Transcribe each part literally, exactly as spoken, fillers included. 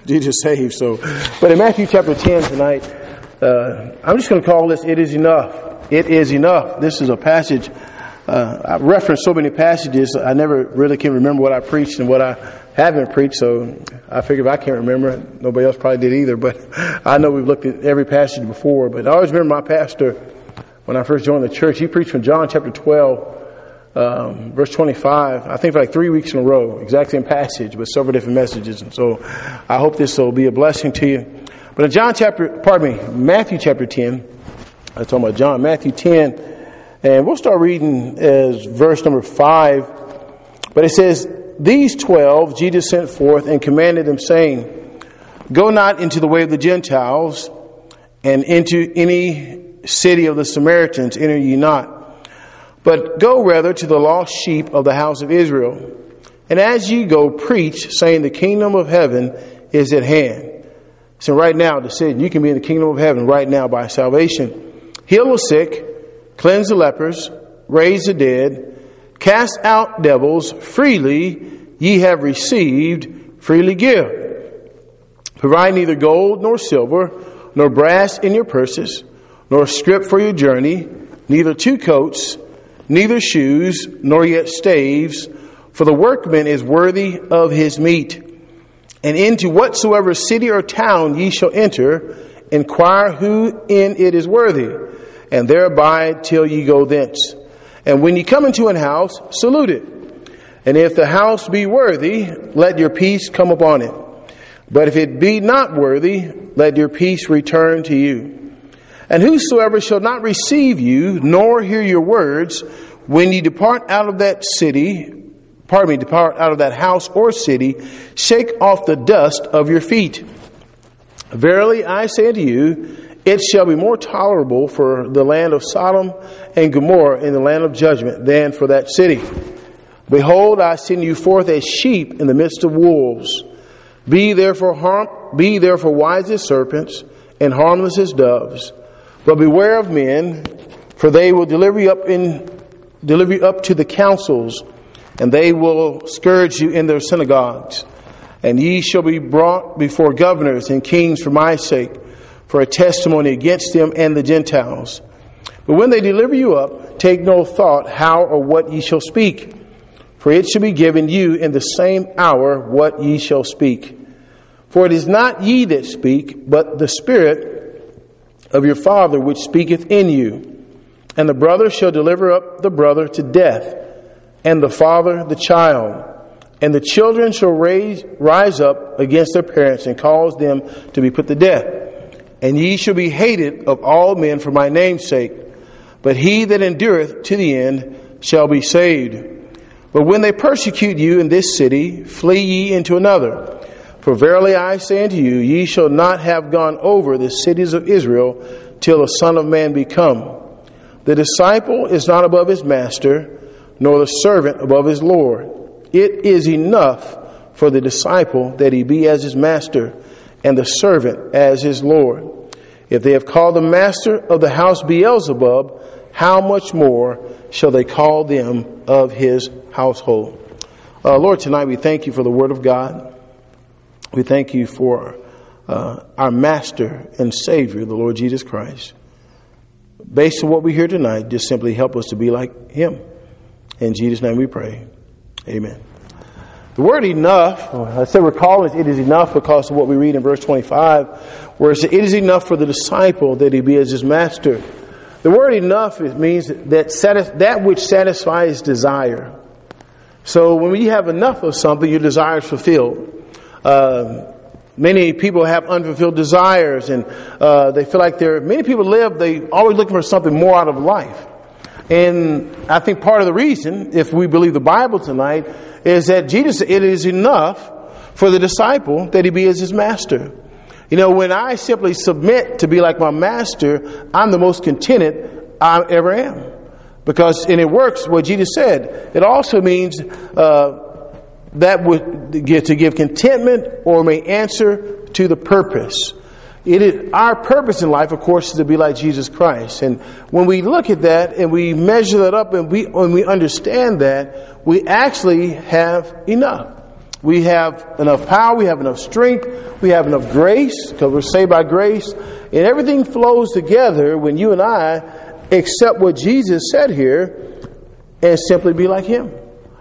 Jesus saves. So, but in Matthew chapter ten tonight, uh, I'm just going to call this, It Is Enough. It is enough. This is a passage, uh, I've referenced so many passages, I never really can remember what I preached and what I haven't preached, so I figure if I can't remember it, nobody else probably did either, but I know we've looked at every passage before, but I always remember my pastor, when I first joined the church, he preached from John chapter twelve, um, verse twenty-five, I think for like three weeks in a row, exact same passage, but several different messages, and so I hope this will be a blessing to you. But in John chapter, pardon me, Matthew chapter ten, I was talking about John, Matthew ten, and we'll start reading as verse number five, but it says, These twelve Jesus sent forth and commanded them, saying, Go not into the way of the Gentiles, and into any city of the Samaritans enter ye not, but go rather to the lost sheep of the house of Israel. And as ye go, preach, saying, The kingdom of heaven is at hand. So right now, decision, you can be in the kingdom of heaven right now by salvation. Heal the sick, cleanse the lepers, raise the dead, cast out devils. Freely ye have received, freely give. Provide neither gold nor silver, nor brass in your purses, nor scrip for your journey, neither two coats, neither shoes, nor yet staves, for the workman is worthy of his meat. And into whatsoever city or town ye shall enter, inquire who in it is worthy, and there abide till ye go thence. And when ye come into an house, salute it. And if the house be worthy, let your peace come upon it. But if it be not worthy, let your peace return to you. And whosoever shall not receive you, nor hear your words, when ye depart out of that city, pardon me, depart out of that house or city, shake off the dust of your feet. Verily I say unto you, it shall be more tolerable for the land of Sodom and Gomorrah in the land of judgment than for that city. Behold, I send you forth as sheep in the midst of wolves. Be therefore harm, be therefore wise as serpents and harmless as doves. But beware of men, for they will deliver you up in deliver you up to the councils, and they will scourge you in their synagogues. And ye shall be brought before governors and kings for my sake, for a testimony against them and the Gentiles. But when they deliver you up, take no thought how or what ye shall speak, for it shall be given you in the same hour what ye shall speak. For it is not ye that speak, but the Spirit of your Father which speaketh in you. And the brother shall deliver up the brother to death, and the father the child. And the children shall raise, rise up against their parents, and cause them to be put to death. And ye shall be hated of all men for my name's sake. But he that endureth to the end shall be saved. But when they persecute you in this city, flee ye into another. For verily I say unto you, ye shall not have gone over the cities of Israel till the Son of Man be come. The disciple is not above his master, nor the servant above his Lord. It is enough for the disciple that he be as his master, and the servant as his Lord. If they have called the master of the house Beelzebub, how much more shall they call them of his household? Uh, Lord, tonight we thank you for the word of God. We thank you for uh, our master and savior, the Lord Jesus Christ. Based on what we hear tonight, just simply help us to be like him. In Jesus' name we pray. Amen. The word enough, I said we're calling it, it is enough because of what we read in verse twenty-five, where it says, it is enough for the disciple that he be as his master. The word enough, it means that satis- that which satisfies desire. So when you have enough of something, your desire is fulfilled. Uh, many people have unfulfilled desires, and uh, they feel like they're, many people live, they always looking for something more out of life. And I think part of the reason, if we believe the Bible tonight, is that Jesus said it is enough for the disciple that he be as his master. You know, when I simply submit to be like my master, I'm the most contented I ever am. Because, and it works what Jesus said. It also means uh, that would get to give contentment or may answer to the purpose. It is our purpose in life, of course, is to be like Jesus Christ. And when we look at that and we measure that up and we when we understand that, we actually have enough. We have enough power, we have enough strength, we have enough grace, because we're saved by grace. And everything flows together when you and I accept what Jesus said here and simply be like Him.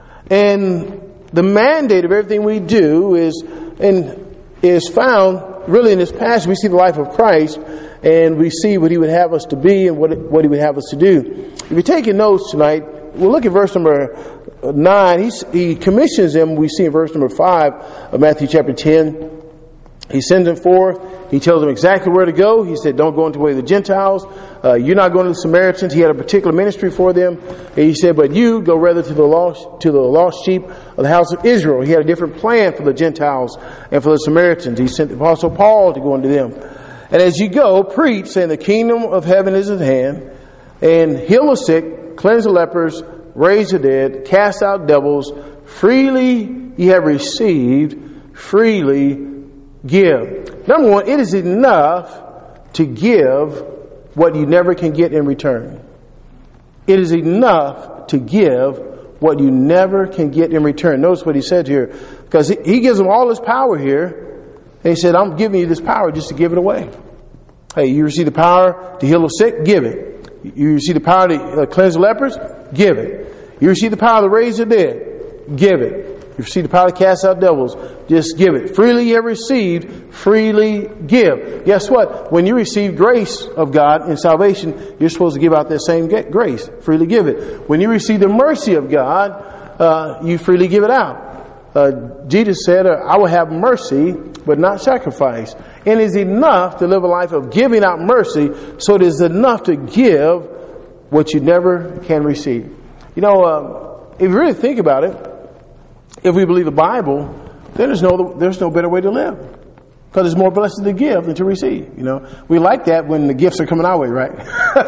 And the mandate of everything we do is and is found really in this passage. We see the life of Christ, and we see what He would have us to be and what what He would have us to do. If you're taking notes tonight, we'll look at verse number nine. He's, he commissions them. We see in verse number five of Matthew chapter ten. He sends them forth. He tells them exactly where to go. He said, don't go into the way of the Gentiles. Uh, you're not going to the Samaritans. He had a particular ministry for them. And he said, but you go rather to the lost, to the lost sheep of the house of Israel. He had a different plan for the Gentiles and for the Samaritans. He sent the Apostle Paul to go into them. And as you go, preach, saying the kingdom of heaven is at hand, and heal the sick, cleanse the lepers, raise the dead, cast out devils. Freely ye have received, freely give. Number one, it is enough to give what you never can get in return. It is enough to give what you never can get in return. Notice what he said here, because he gives them all His power here. And he said, I'm giving you this power just to give it away. Hey, you receive the power to heal the sick? Give it. You receive the power to cleanse the lepers? Give it. You receive the power to raise the dead? Give it. You receive the power to cast out devils? Just give it. Freely you have received, freely give. Guess what? When you receive grace of God in salvation, you're supposed to give out that same grace. Freely give it. When you receive the mercy of God, uh, you freely give it out. Uh, Jesus said, I will have mercy, but not sacrifice. And it is enough to live a life of giving out mercy, so it is enough to give what you never can receive. You know, uh, if you really think about it, if we believe the Bible, then there's no there's no better way to live, because it's more blessed to give than to receive. You know, we like that when the gifts are coming our way, right?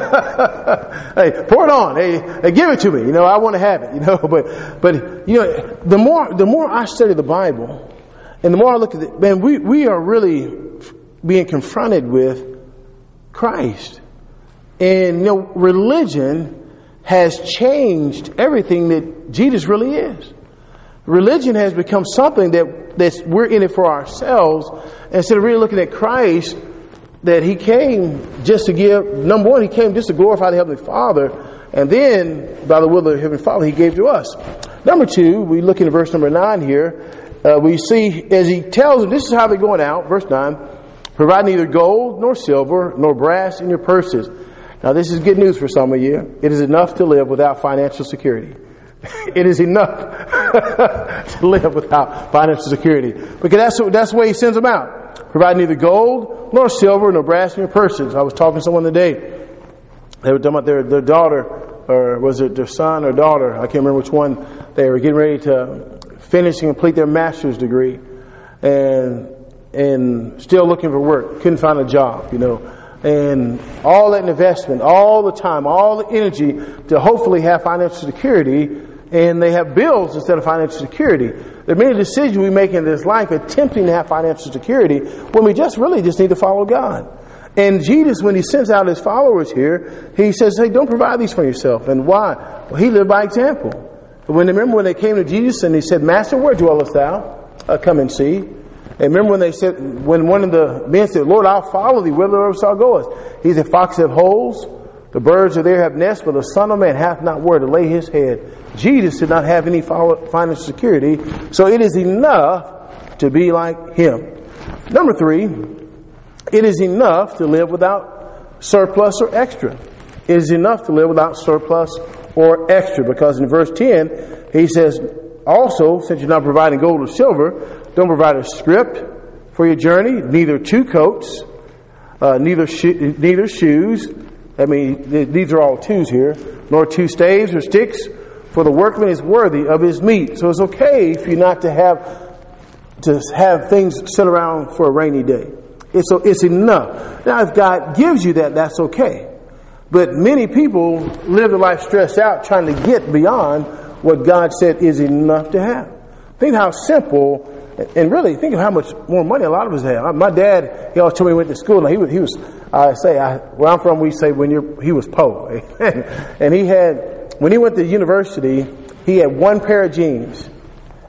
Hey, pour it on. Hey, hey, give it to me. You know, I want to have it. You know, but but you know, the more the more I study the Bible, and the more I look at it, man, we we are really being confronted with Christ, and you know, religion has changed everything that Jesus really is. Religion has become something that that's, we're in it for ourselves, instead of really looking at Christ, that He came just to give. Number one, He came just to glorify the Heavenly Father, and then by the will of the Heavenly Father, He gave to us. Number two, we look in verse number nine here. Uh, we see as He tells them, this is how they're going out. Verse nine: provide neither gold nor silver nor brass in your purses. Now, this is good news for some of you. It is enough to live without financial security. It is enough to live without financial security, because that's that's the way He sends them out. Provide neither gold nor silver nor brass in your purses. I was talking to someone today. They were talking about their their daughter, or was it their son or daughter? I can't remember which one. They were getting ready to finish and complete their master's degree, and and still looking for work. Couldn't find a job, you know. And all that investment, all the time, all the energy to hopefully have financial security, and they have bills instead of financial security. There are many decisions we make in this life attempting to have financial security when we just really just need to follow God. And Jesus, when He sends out His followers here, He says, hey, don't provide these for yourself. And why? Well, He lived by example. When remember when they came to Jesus and He said, Master, where dwellest thou? Uh, come and see. And remember when they said, when one of the men said, Lord, I'll follow thee whithersoever thou goest. He said, foxes have holes, the birds are there have nests, but the Son of Man hath not where to lay His head. Jesus did not have any financial security, so it is enough to be like Him. Number three, it is enough to live without surplus or extra. It is enough to live without surplus or extra, because in verse ten, He says, also, since you're not providing gold or silver, don't provide a scrip for your journey, neither two coats, uh, neither sho- neither shoes. I mean, th- these are all twos here, nor two staves or sticks, for the workman is worthy of his meat. So it's okay for you not to have to have things sit around for a rainy day. It's it's enough. Now, if God gives you that, that's okay. But many people live their life stressed out, trying to get beyond what God said is enough to have. Think how simple. And really, think of how much more money a lot of us have. My dad, he always told me he went to school. And he was, he was. I say, I, where I'm from, we say when you're, he was poor. And he had, when he went to university, he had one pair of jeans,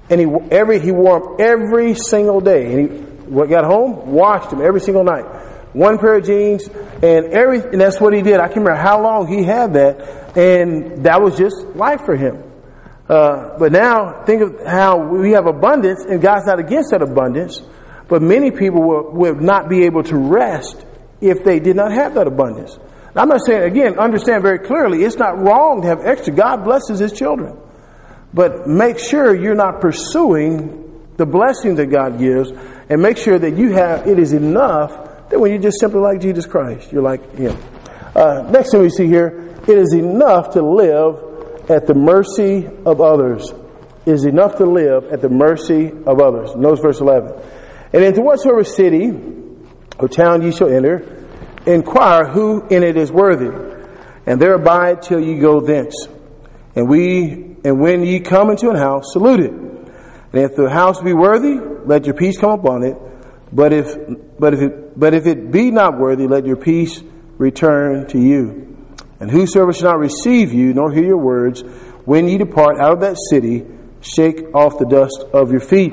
And he every he wore them every single day. And he got home, washed them every single night. One pair of jeans, and every and that's what he did. I can't remember how long he had that, and that was just life for him. Uh, but now think of how we have abundance, and God's not against that abundance. But many people will, will not be able to rest if they did not have that abundance. Now, I'm not saying, again, understand very clearly, it's not wrong to have extra. God blesses His children. But make sure you're not pursuing the blessing that God gives, and make sure that you have, it is enough that when you're just simply like Jesus Christ, you're like Him. Uh, next thing we see here, it is enough to live at the mercy of others. It is enough to live at the mercy of others. Notice verse eleven. And into whatsoever city or town ye shall enter, inquire who in it is worthy, and there abide till ye go thence. And we, and when ye come into an house, salute it. And if the house be worthy, let your peace come upon it. But if, but if it, but if it be not worthy, let your peace return to you. And whosoever shall not receive you, nor hear your words, when ye depart out of that city, shake off the dust of your feet.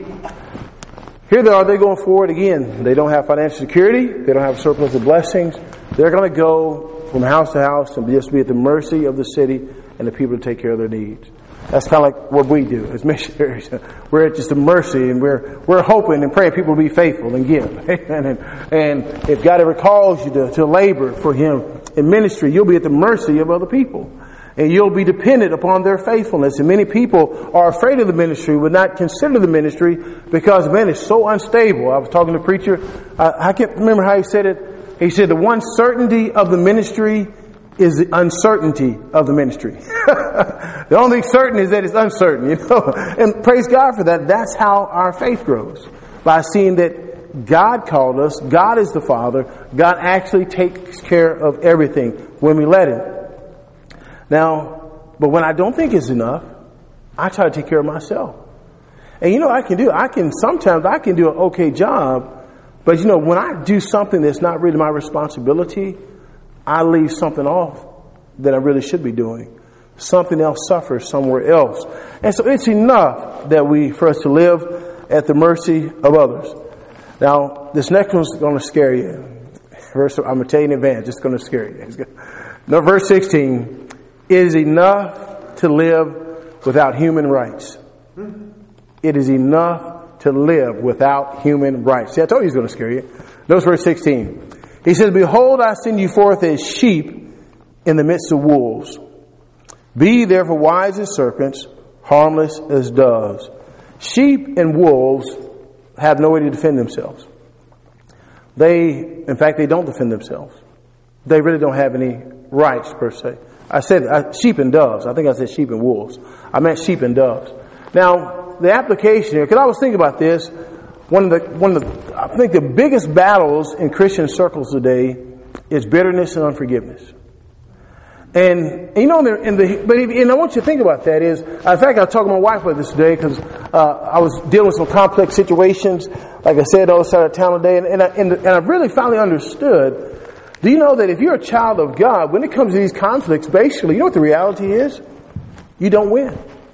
Here they are, they're going forward again. They don't have financial security. They don't have surplus of blessings. They're going to go from house to house and just be at the mercy of the city and the people to take care of their needs. That's kind of like what we do as missionaries. We're at just the mercy, and we're we're hoping and praying people will be faithful and give. and, and, and if God ever calls you to, to labor for Him in ministry, you'll be at the mercy of other people. And you'll be dependent upon their faithfulness. And many people are afraid of the ministry, would not consider the ministry because, man, it's so unstable. I was talking to a preacher. I, I can't remember how he said it. He said the one certainty of the ministry is the uncertainty of the ministry. The only thing certain is that it's uncertain, you know. And praise God for that. That's how our faith grows. By seeing that God called us, God is the Father, God actually takes care of everything when we let Him. Now, but when I don't think it's enough, I try to take care of myself. And you know what I can do? I can, sometimes I can do an okay job, but you know, when I do something that's not really my responsibility, I leave something off that I really should be doing. Something else suffers somewhere else. And so it's enough that we, for us to live at the mercy of others. Now, this next one's going to scare you. Verse, I'm going to tell you in advance, it's going to scare you. No, verse sixteen. It is enough to live without human rights. It is enough to live without human rights. See, I told you he's going to scare you. Notice verse sixteen. He says, behold, I send you forth as sheep in the midst of wolves. Be therefore wise as serpents, harmless as doves. Sheep and wolves have no way to defend themselves. They, in fact, they don't defend themselves. They really don't have any rights per se. I said uh, sheep and doves. I think I said sheep and wolves. I meant sheep and doves. Now, the application here, because I was thinking about this, one of the, one of the, I think the biggest battles in Christian circles today is bitterness and unforgiveness. And, and you know, in the, but if, and I want you to think about that is, in fact, I was talking to my wife about this today because uh, I was dealing with some complex situations, like I said, on the side of town today, and, and, I, and, and I really finally understood. Do you know that if you're a child of God, when it comes to these conflicts, basically, you know what the reality is? You don't win.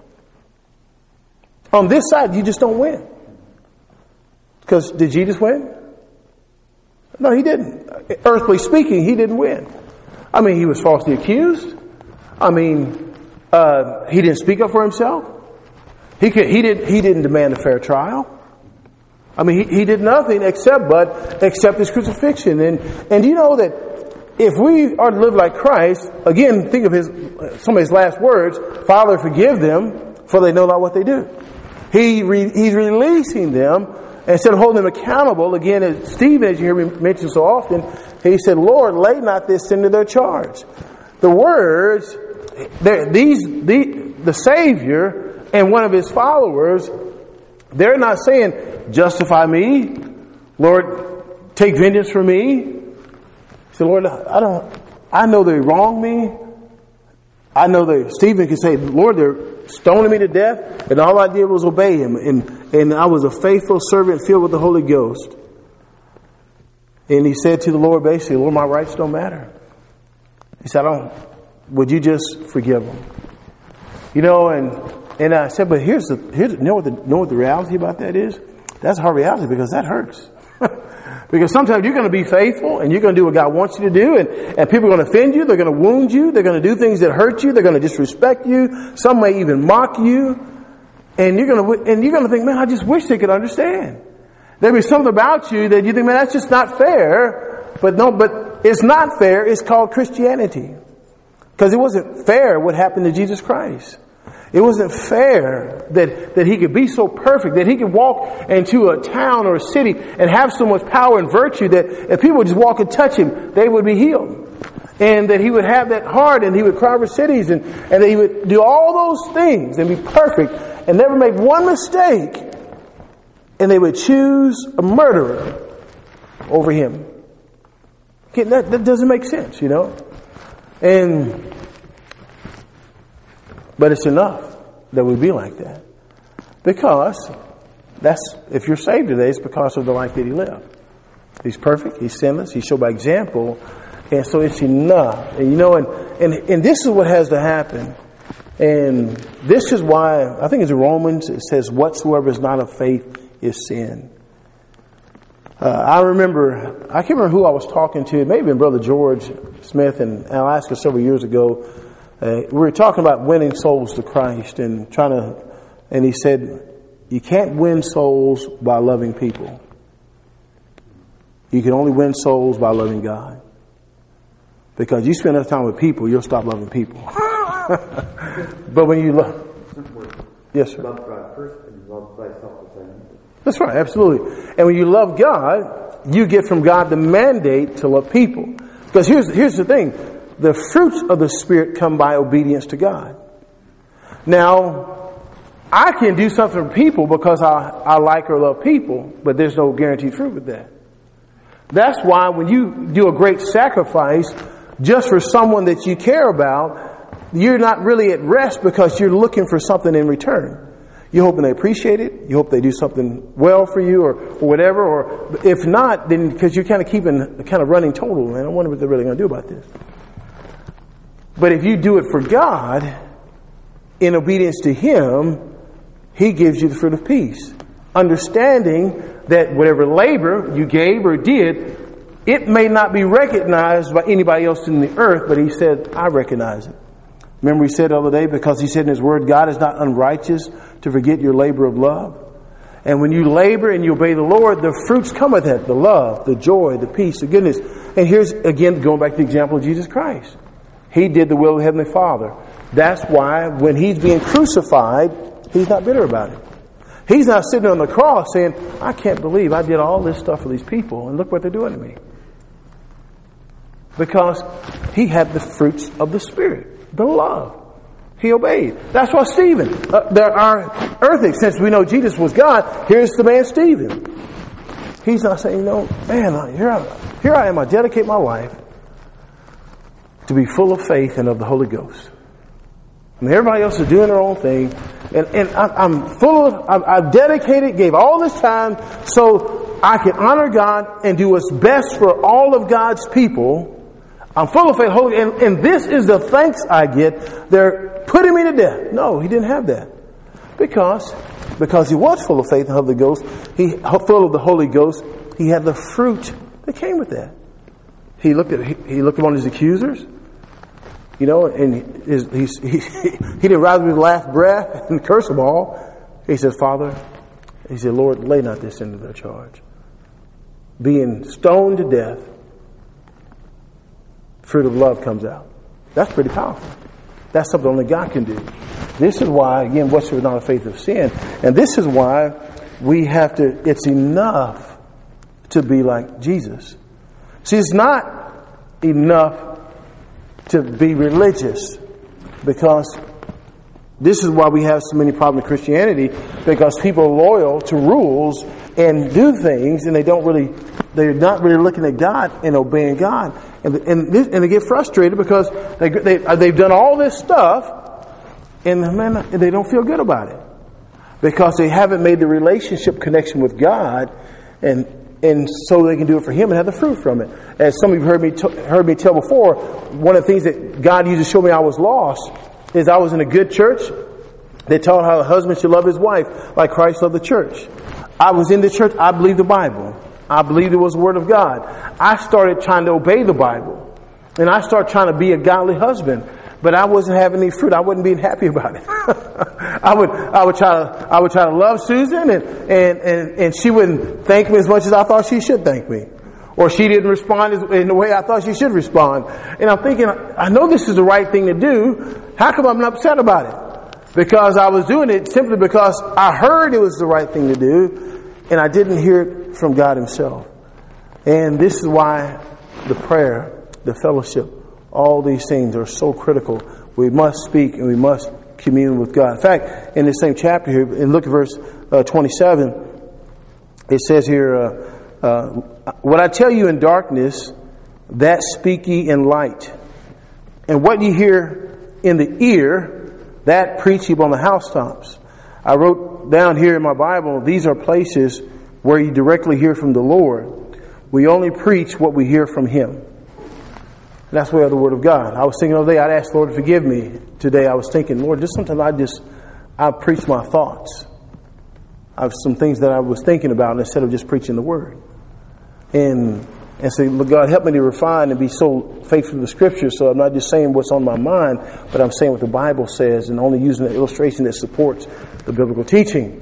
On this side, you just don't win. Because did Jesus win? No, He didn't. Earthly speaking, He didn't win. I mean, He was falsely accused. I mean, uh, He didn't speak up for Himself. He could, he didn't. He didn't demand a fair trial. I mean, he, he did nothing except but accept His crucifixion. And and you know that if we are to live like Christ, again, think of his some of His last words: "Father, forgive them, for they know not what they do." He re, he's releasing them instead of holding them accountable. Again, as Stephen, as you hear me mention so often, he said, "Lord, lay not this sin to their charge." The words, these the the Savior and one of His followers, they're not saying, "Justify me, Lord, take vengeance for me." He said, "Lord, I don't, I know they wronged me. I know that Stephen can say, Lord, they're stoning me to death, and all I did was obey Him, and, and I was a faithful servant filled with the Holy Ghost." And he said to the Lord, basically, "Lord, my rights don't matter." He said, "I don't, would you just forgive them?" You know, and And I said, but here's the, here's, you know what the, know what the reality about that is? That's hard reality because that hurts. Because sometimes you're going to be faithful and you're going to do what God wants you to do, and, and people are going to offend you, they're going to wound you, they're going to do things that hurt you, they're going to disrespect you, some may even mock you, and you're going to, and you're going to think, man, I just wish they could understand. There'll be something about you that you think, man, that's just not fair. But no, but it's not fair. It's called Christianity. Because it wasn't fair what happened to Jesus Christ. It wasn't fair that, that he could be so perfect, that he could walk into a town or a city and have so much power and virtue that if people would just walk and touch him, they would be healed. And that he would have that heart and he would cry for cities and, and that he would do all those things and be perfect and never make one mistake. And they would choose a murderer over him. Okay, that, that doesn't make sense, you know. And but it's enough that we be like that. Because that's, if you're saved today, it's because of the life that he lived. He's perfect, he's sinless, he showed by example, and so it's enough. And you know, and, and and this is what has to happen. And this is why, I think it's in Romans, it says, whatsoever is not of faith is sin. Uh, I remember, I can't remember who I was talking to, maybe Brother George Smith in Alaska several years ago. Uh, we were talking about winning souls to Christ and trying to, and he said, you can't win souls by loving people. You can only win souls by loving God. Because you spend enough time with people, you'll stop loving people. But when you love, yes, sir. Love God first and love thyself the same. That's right, absolutely. And when you love God, you get from God the mandate to love people. Because here's here's the thing. The fruits of the Spirit come by obedience to God. Now, I can do something for people because I, I like or love people, but there's no guaranteed fruit with that. That's why when you do a great sacrifice just for someone that you care about, you're not really at rest because you're looking for something in return. You're hoping they appreciate it. You hope they do something well for you or, or whatever. Or if not, then because you're kind of keeping a kind of running total, man, I wonder what they're really going to do about this. But if you do it for God, in obedience to Him, He gives you the fruit of peace. Understanding that whatever labor you gave or did, it may not be recognized by anybody else in the earth, but He said, I recognize it. Remember we said the other day, because He said in His Word, God is not unrighteous to forget your labor of love. And when you labor and you obey the Lord, the fruits come with that. The love, the joy, the peace, the goodness. And here's, again, going back to the example of Jesus Christ. He did the will of the Heavenly Father. That's why when He's being crucified, He's not bitter about it. He's not sitting on the cross saying, I can't believe I did all this stuff for these people and look what they're doing to me. Because He had the fruits of the Spirit, the love. He obeyed. That's why Stephen, uh, there are earthly, since we know Jesus was God, here's the man Stephen. He's not saying, no, man, here I, here I am, I dedicate my life to be full of faith and of the Holy Ghost. I mean, everybody else is doing their own thing. And, and I'm full of, I've, I've dedicated, gave all this time so I can honor God and do what's best for all of God's people. I'm full of faith, holy, and, and this is the thanks I get. They're putting me to death. No, He didn't have that. Because, because He was full of faith and of the Ghost, He full of the Holy Ghost, He had the fruit that came with that. He looked at, he, he looked upon His accusers. You know, and his, he's, he, he didn't rise with his last breath and curse them all. He says, Father, he said, Lord, lay not this into their charge. Being stoned to death, fruit of love comes out. That's pretty powerful. That's something only God can do. This is why, again, whatsoever is not a faith of sin. And this is why we have to, it's enough to be like Jesus. See, it's not enough to be religious, because this is why we have so many problems in Christianity, because people are loyal to rules and do things, and they don't really, they're not really looking at God and obeying God, and and, this, and they get frustrated because they, they they've done all this stuff, and man, they don't feel good about it because they haven't made the relationship connection with God, and. And so they can do it for Him and have the fruit from it. As some of you heard me t- heard me tell before, one of the things that God used to show me I was lost is I was in a good church. They taught how a husband should love his wife like Christ loved the church. I was in the church. I believed the Bible. I believed it was the Word of God. I started trying to obey the Bible. And I started trying to be a godly husband. But I wasn't having any fruit. I wasn't being happy about it. I would, I would try to, I would try to love Susan, and, and, and, and she wouldn't thank me as much as I thought she should thank me. Or she didn't respond in the way I thought she should respond. And I'm thinking, I know this is the right thing to do. How come I'm not upset about it? Because I was doing it simply because I heard it was the right thing to do, and I didn't hear it from God Himself. And this is why the prayer, the fellowship, all these things are so critical. We must speak and we must commune with God. In fact, in this same chapter here, and look at verse uh, twenty-seven, it says here, uh, uh, what I tell you in darkness, that speak ye in light. And what you hear in the ear, that preach ye on the housetops. I wrote down here in my Bible, these are places where you directly hear from the Lord. We only preach what we hear from Him. And that's the way of the Word of God. I was thinking the other day, I'd ask the Lord to forgive me. Today I was thinking, Lord, just sometimes I just, I preach my thoughts. I have some things that I was thinking about instead of just preaching the Word. And and say, Lord God, help me to refine and be so faithful to the Scriptures, so I'm not just saying what's on my mind, but I'm saying what the Bible says and only using the illustration that supports the biblical teaching.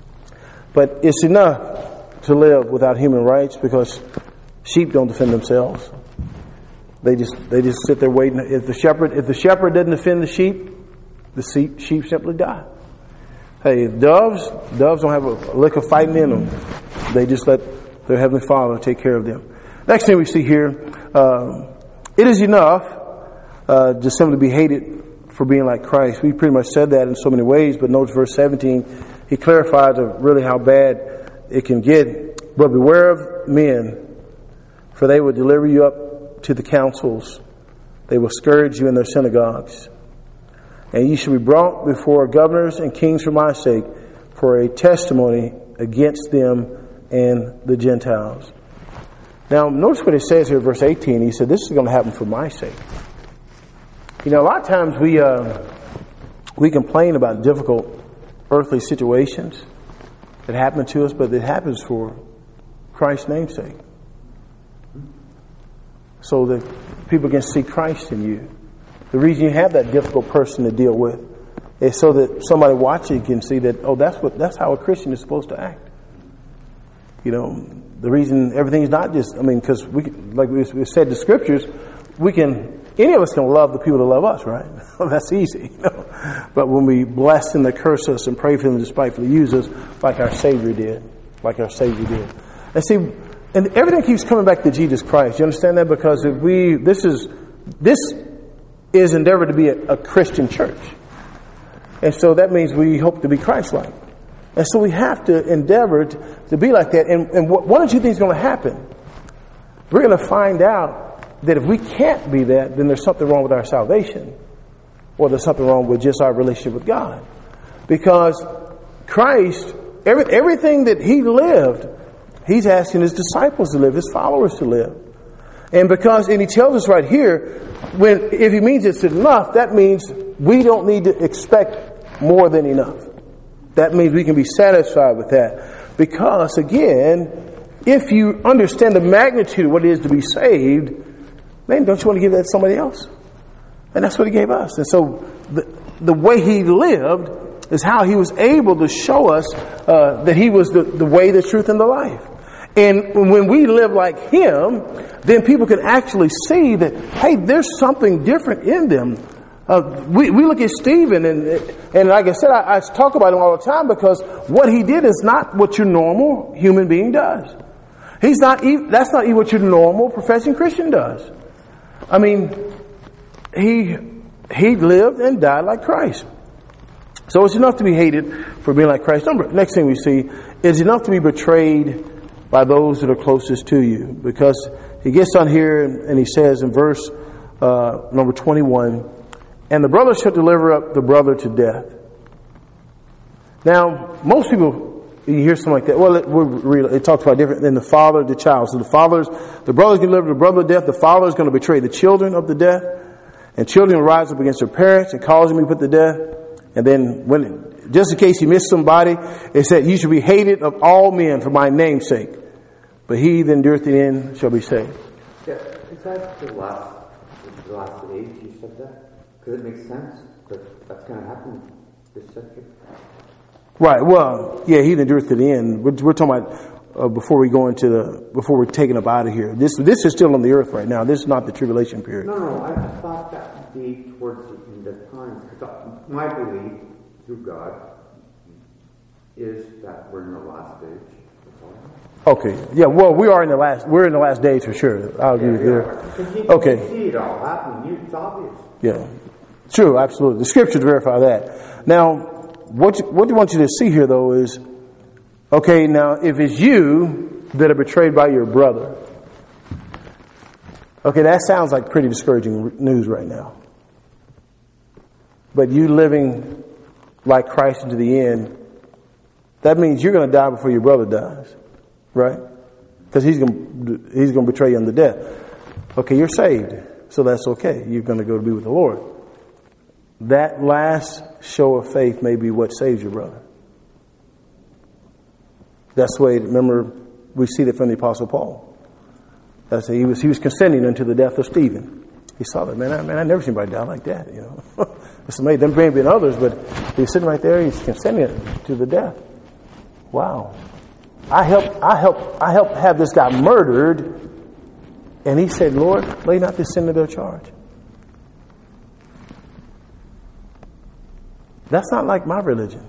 But it's enough to live without human rights, because sheep don't defend themselves. They just they just sit there waiting. If the shepherd if the shepherd doesn't defend the sheep, the sheep, sheep simply die. Hey, doves doves don't have a lick of fighting in them. They just let their Heavenly Father take care of them. Next thing we see here, uh, it is enough uh, to simply be hated for being like Christ. We pretty much said that in so many ways, but notice verse seventeen, he clarifies really how bad it can get. But beware of men, for they will deliver you up to the councils. They will scourge you in their synagogues. And you shall be brought before governors and kings for my sake, for a testimony against them and the Gentiles. Now, notice what it says here, verse eighteen. He said, this is going to happen for my sake. You know, a lot of times we uh, we complain about difficult earthly situations that happen to us, but it happens for Christ's name's sake. So that people can see Christ in you. The reason you have that difficult person to deal with is so that somebody watching can see that, oh, that's what that's how a Christian is supposed to act. You know, the reason everything is not just, I mean, because we, like we said, the Scriptures, we can, any of us can love the people that love us, right? That's easy. You know? But when we bless them, they curse us and pray for them, despitefully use us, like our Savior did, like our Savior did. And see, and everything keeps coming back to Jesus Christ. You understand that? Because if we, this is, this is endeavored to be a, a Christian church. And so that means we hope to be Christ-like. And so we have to endeavor to, to be like that. And, and what, one or two things are going to happen. We're going to find out that if we can't be that, then there's something wrong with our salvation. Or there's something wrong with just our relationship with God. Because Christ, every, everything that He lived, He's asking His disciples to live, His followers to live. And because, and He tells us right here, when if He means it's enough, that means we don't need to expect more than enough. That means we can be satisfied with that. Because, again, if you understand the magnitude of what it is to be saved, man, don't you want to give that to somebody else? And that's what He gave us. And so the, the way He lived is how He was able to show us uh, that He was the, the way, the truth, and the life. And when we live like Him, then people can actually see that, hey, there's something different in them. Uh, we, we look at Stephen, and and like I said, I, I talk about him all the time because what he did is not what your normal human being does. He's not. Even, that's not even what your normal professing Christian does. I mean, he he lived and died like Christ. So it's enough to be hated for being like Christ. Number next thing we see is enough to be betrayed by those that are closest to you, because he gets on here and he says in verse uh, number twenty-one. And the brother shall deliver up the brother to death. Now, most people, you hear something like that. Well, it, it talks about different than the father, the child. So the father's, the brother's going to deliver the brother to death. The father is going to betray the children of the death. And children will rise up against their parents and cause them to be put to death. And then when, just in case you missed somebody, it said, you shall be hated of all men for my name's sake. But he that endureth to the end shall be saved. Yeah, is that the last, the last age you said that? Because it makes sense. But that's going to happen this century. Right. Well, yeah, he that endureth to the end. We're, we're talking about uh, before we go into the, before we're taken up out of here. This this is still on the earth right now. This is not the tribulation period. No, no, I, I thought that would be towards the end of times. Because my belief through God is that we're in the last age. Okay. Yeah. Well, we are in the last. We're in the last days for sure. I'll agree with you there. Okay. You see it all happening. It's obvious. Yeah. True. Absolutely. The scriptures verify that. Now, what you, what I want you to see here, though, is okay. Now, if it's you that are betrayed by your brother, okay, that sounds like pretty discouraging news right now. But you living like Christ into the end, that means you're going to die before your brother dies. Right? Because he's going he's going to betray you unto death. Okay, you're saved, so that's okay. You're going to go to be with the Lord. That last show of faith may be what saves your brother. That's the way. Remember, we see that from the Apostle Paul. That's he was he was consenting unto the death of Stephen. He saw that man. I, man, I never seen anybody die like that. You know, it's amazing. There may have been others, but he's sitting right there. He's consenting to the death. Wow. I helped, I helped, I helped have this guy murdered. And he said, Lord, lay not this sin to their charge. That's not like my religion.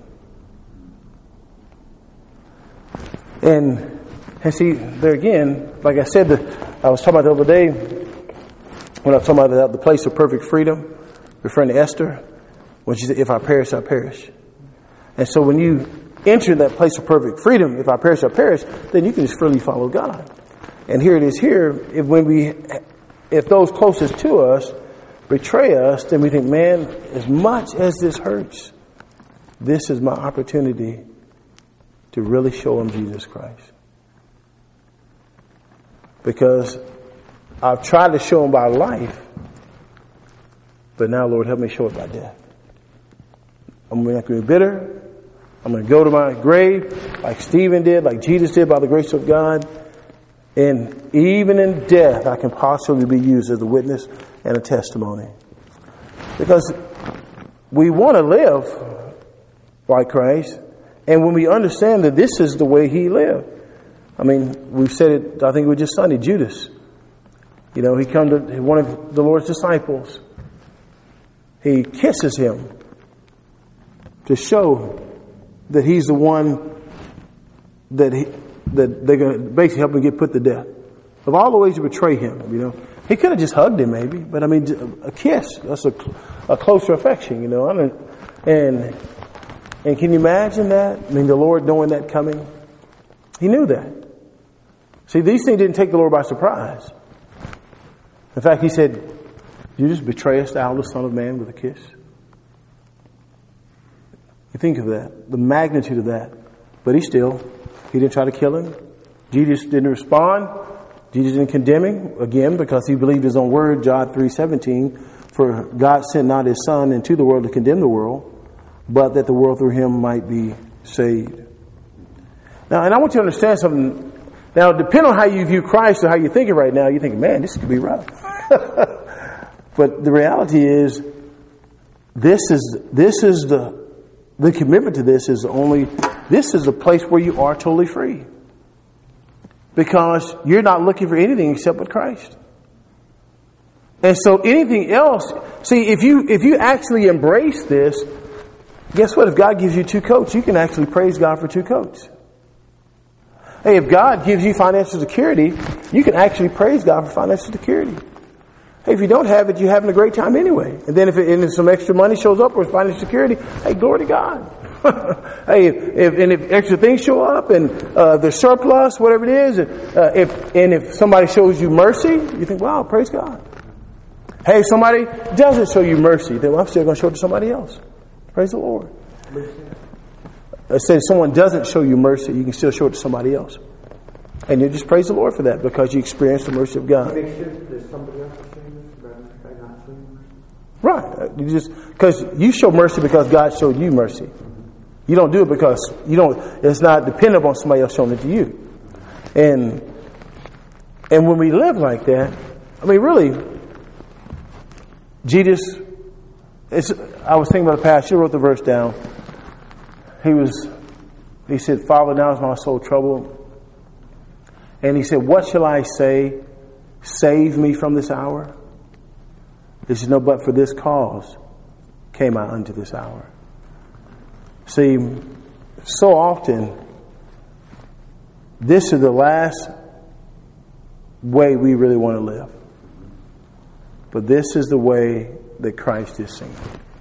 And, and see, there again, like I said, the, I was talking about the other day, when I was talking about the, the place of perfect freedom, referring to Esther, when she said, if I perish, I perish. And so when you enter that place of perfect freedom, if I perish, I perish, then you can just freely follow God. And here it is here, if when we, if those closest to us betray us, then we think, man, as much as this hurts, this is my opportunity to really show them Jesus Christ. Because I've tried to show them by life, but now, Lord, help me show it by death. I'm not going to be bitter. I'm going to go to my grave like Stephen did, like Jesus did, by the grace of God. And even in death, I can possibly be used as a witness and a testimony. Because we want to live like Christ. And when we understand that this is the way he lived. I mean, we've said it, I think it was just Sunday, Judas. You know, he come to one of the Lord's disciples. He kisses him to show that he's the one that he, that they're going to basically help him get put to death. Of all the ways to betray him, you know, he could have just hugged him maybe, but I mean, a kiss, that's a, a closer affection, you know. I mean, and and can you imagine that? I mean, the Lord knowing that coming, he knew that. See, these things didn't take the Lord by surprise. In fact, he said, "You just betray us, thou the Son of Man, with a kiss." You think of that, the magnitude of that. But he still, he didn't try to kill him. Jesus didn't respond. Jesus didn't condemn him, again, because he believed his own word, John three seventeen. For God sent not his Son into the world to condemn the world, but that the world through him might be saved. Now, and I want you to understand something. Now, depending on how you view Christ or how you're thinking right now, you're thinking, man, this could be rough. But the reality is, this is this is the The commitment to this is only, this is a place where you are totally free. Because you're not looking for anything except with Christ. And so anything else, see, if you, if you actually embrace this, guess what? If God gives you two coats, you can actually praise God for two coats. Hey, if God gives you financial security, you can actually praise God for financial security. Hey, if you don't have it, you're having a great time anyway. And then if, it, and if some extra money shows up with financial security, hey, glory to God. Hey, if, and if extra things show up and uh, there's surplus, whatever it is, uh, if and if somebody shows you mercy, you think, wow, praise God. Hey, if somebody doesn't show you mercy, then well, I'm still going to show it to somebody else. Praise the Lord. I said if someone doesn't show you mercy, you can still show it to somebody else. And you just praise the Lord for that because you experience the mercy of God. Make sure there's somebody else showing this rather than not showing mercy. Right. You just, because you show mercy because God showed you mercy. You don't do it because you don't, it's not dependent on somebody else showing it to you. And, and when we live like that, I mean, really, Jesus, it's, I was thinking about the past, she wrote the verse down. He was, he said, Father, now is my soul troubled. And he said, what shall I say? Save me from this hour. He said, no, but for this cause came I unto this hour. See, so often, this is the last way we really want to live. But this is the way that Christ is seen.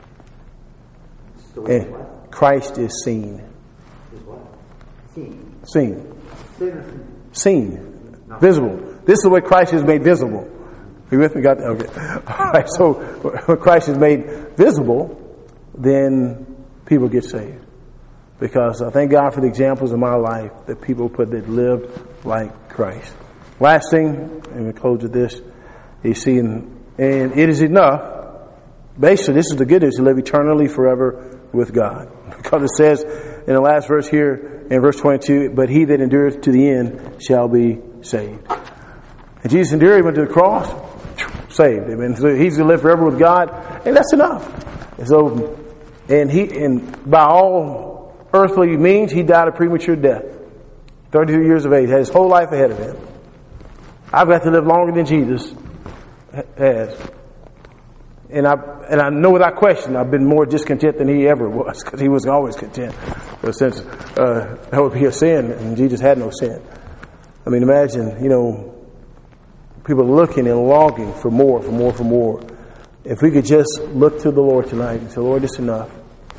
And Christ is seen. Is what? Seen. Seen. Seen. Seen. Visible. This is the way Christ is made visible. Are you with me? Got that? Okay. All right. So when Christ is made visible, then people get saved. Because I thank God for the examples in my life that people put that lived like Christ. Last thing, and we close with this, you see, and, and it is enough. Basically, this is the good news, to live eternally forever with God. Because it says in the last verse here, in verse twenty-two, but he that endureth to the end shall be saved. And Jesus endured, he went to the cross, saved. Amen. So he's going to live forever with God, and that's enough. And so, and he, and by all earthly means, he died a premature death. thirty-two years of age, had his whole life ahead of him. I've got to live longer than Jesus has. And I and I know without question I've been more discontent than he ever was, because he was always content. But since uh, that would be a sin, and Jesus had no sin. I mean, imagine, you know, people looking and longing for more, for more, for more. If we could just look to the Lord tonight and say, Lord, it's enough.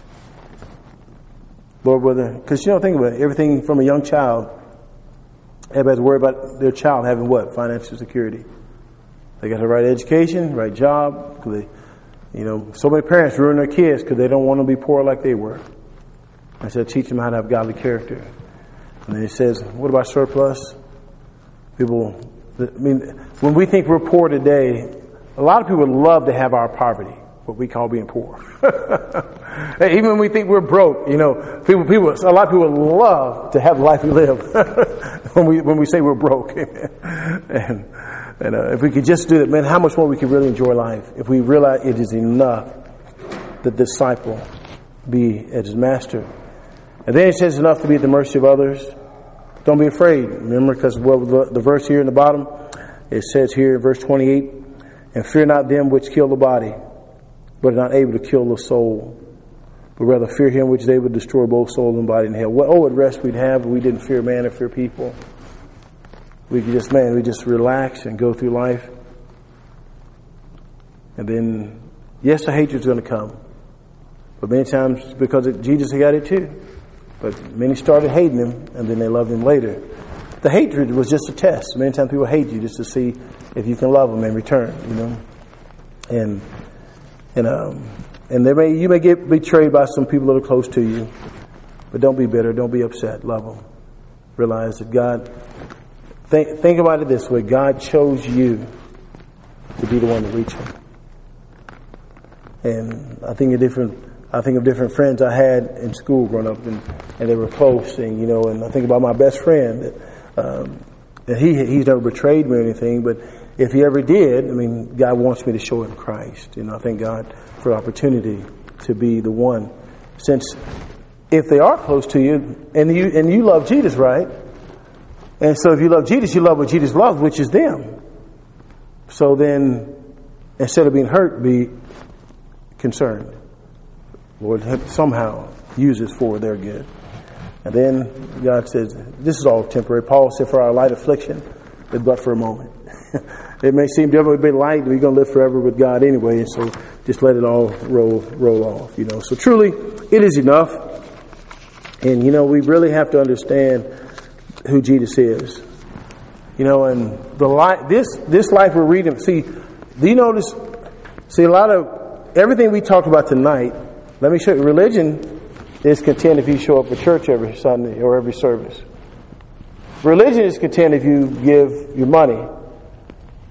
Lord, whether, because you know, think about it, everything from a young child, everybody's worried about their child having what? Financial security. They got the right education, right job. Cause they, you know, so many parents ruin their kids because they don't want to be poor like they were. Instead of teaching them how to have godly character. And then it says, what about surplus? People, I mean, when we think we're poor today, a lot of people would love to have our poverty, what we call being poor. Even when we think we're broke, you know, people, people, a lot of people would love to have the life we live when we when we say we're broke. and and uh, if we could just do that, man, how much more we could really enjoy life if we realize it is enough that the disciple be at his master. And then it says enough to be at the mercy of others. Don't be afraid. Remember, because well, the, the verse here in the bottom, it says here in verse twenty-eight, and fear not them which kill the body, but are not able to kill the soul, but rather fear him which is able to destroy both soul and body in hell. What, oh, what rest we'd have if we didn't fear man or fear people. We could just, man, we just relax and go through life. And then, yes, the hatred's going to come. But many times, because of Jesus, he got it too. But many started hating him, and then they loved him later. The hatred was just a test. Many times people hate you just to see if you can love them in return, you know. And and um and they may you may get betrayed by some people that are close to you, but don't be bitter, don't be upset. Love them. Realize that God. Think think about it this way: God chose you to be the one to reach him. And I think of different. I think of different friends I had in school growing up, and, and they were close, and you know. And I think about my best friend. That, um, and he he's never betrayed me or anything, but if he ever did, I mean, God wants me to show him Christ. You know, I thank God for the opportunity to be the one. Since if they are close to you, and you and you love Jesus, right? And so if you love Jesus, you love what Jesus loves, which is them. So then, instead of being hurt, be concerned. Lord, somehow use this for their good. And then God says, this is all temporary. Paul said, for our light affliction, it's but for a moment. It may seem to be light, we're going to live forever with God anyway, and so just let it all roll roll off, you know. So truly, it is enough. And, you know, we really have to understand who Jesus is. You know, and the life, this, this life we're reading, see, do you notice, see, a lot of, everything we talked about tonight, let me show you, religion is content if you show up for church every Sunday or every service. Religion is content if you give your money.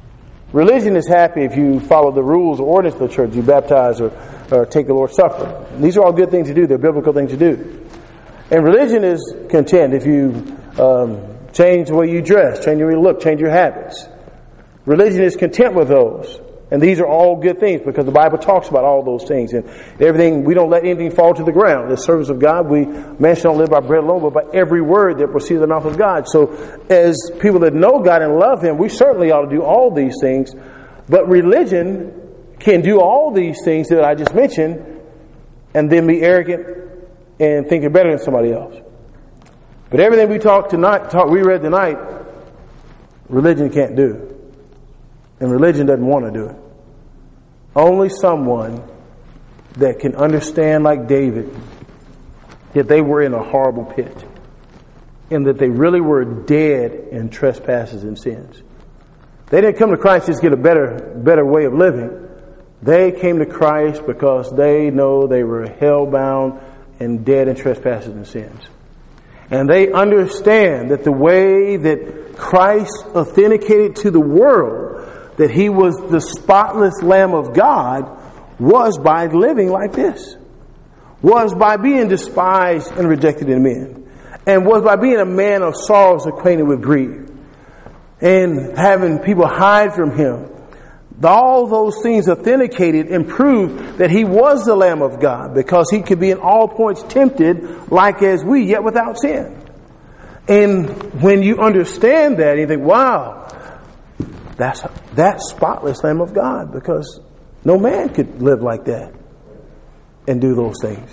Religion is happy if you follow the rules or ordinances of the church, you baptize or, or take the Lord's Supper. These are all good things to do. They're biblical things to do. And religion is content if you um, change the way you dress, change the way you look, change your habits. Religion is content with those. And these are all good things because the Bible talks about all those things. And everything, we don't let anything fall to the ground. As servants of God, we, man shall not live by bread alone, but by every word that proceeds out of the mouth of God. So as people that know God and love Him, we certainly ought to do all these things. But religion can do all these things that I just mentioned and then be arrogant and think you're better than somebody else. But everything we talked tonight, talk, we read tonight, religion can't do. And religion doesn't want to do it. Only someone that can understand, like David, that they were in a horrible pit and that they really were dead in trespasses and sins. They didn't come to Christ just to get a better, better way of living. They came to Christ because they know they were hell-bound and dead in trespasses and sins. And they understand that the way that Christ authenticated to the world that He was the spotless Lamb of God was by living like this. Was by being despised and rejected in men. And was by being a man of sorrows, acquainted with grief. And having people hide from Him. All those things authenticated and proved that He was the Lamb of God because He could be in all points tempted like as we, yet without sin. And when you understand that, you think, wow, That's that spotless Lamb of God, because no man could live like that and do those things.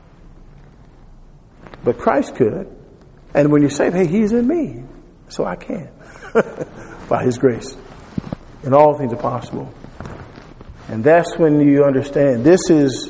But Christ could. And when you say, hey, He's in me, so I can. By His grace. And all things are possible. And that's when you understand this is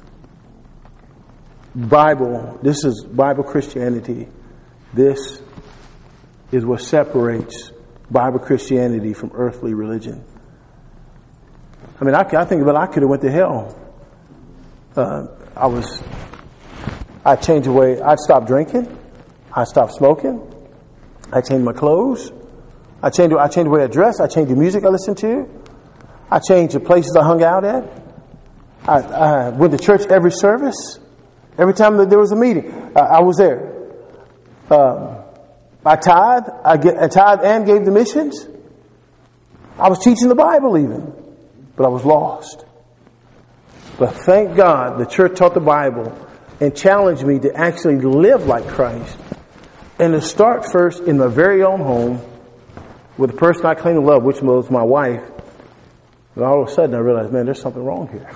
Bible. This is Bible Christianity. This is what separates Bible Christianity from earthly religion. I mean, I, I think about it, I could have went to hell. Uh, I was, I changed the way, I'd stopped drinking. I stopped smoking. I changed my clothes. I changed, I changed the way I dressed. I changed the music I listened to. I changed the places I hung out at. I, I went to church every service. Every time that there was a meeting, I, I was there. Um, I tithed, I, get, I tithed and gave the missions. I was teaching the Bible even, but I was lost. But thank God the church taught the Bible and challenged me to actually live like Christ and to start first in my very own home with the person I claim to love, which was my wife. And all of a sudden I realized, man, there's something wrong here.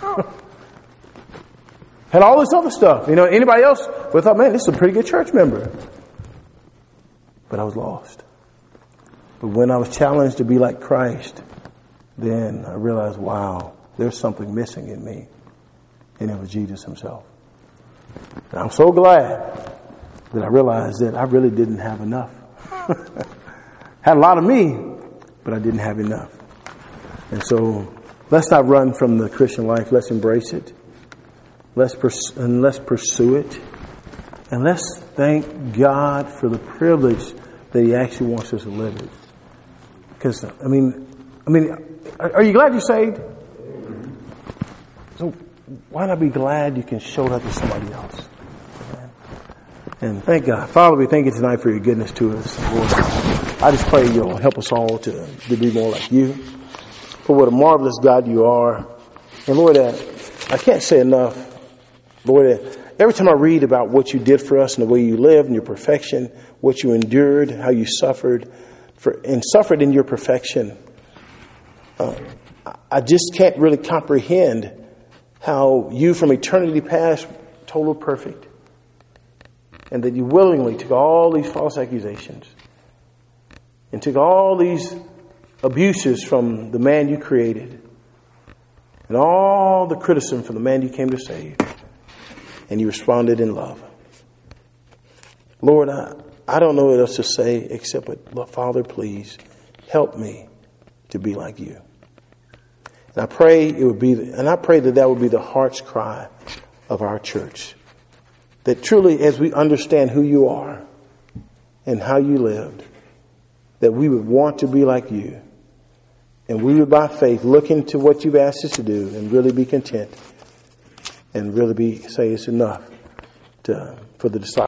Had all this other stuff. You know, anybody else would have thought, man, this is a pretty good church member. But I was lost. But when I was challenged to be like Christ, then I realized, wow, there's something missing in me. And it was Jesus Himself. And I'm so glad that I realized that I really didn't have enough. Had a lot of me, but I didn't have enough. And so let's not run from the Christian life. Let's embrace it. Let's pers- and let's pursue it. And let's thank God for the privilege that He actually wants us to live it. Because, I mean, I mean, are you glad you're saved? So why not be glad you can show that to somebody else? Amen. And thank God. Father, we thank You tonight for Your goodness to us. Lord, I just pray You'll help us all to, to be more like You. For what a marvelous God You are. And Lord, uh, I can't say enough. Lord, uh, every time I read about what You did for us and the way You lived and Your perfection, what You endured, how You suffered, for, and suffered in Your perfection, uh, I just can't really comprehend how You from eternity past, total perfect, and that You willingly took all these false accusations and took all these abuses from the man You created and all the criticism from the man You came to save. And You responded in love. Lord, I, I don't know what else to say except, but Father, please help me to be like You. And I pray it would be, and I pray that that would be the heart's cry of our church. That truly, as we understand who You are and how You lived, that we would want to be like You. And we would, by faith, look into what you've asked us to do and really be content and really be say it's enough to, for the disciples.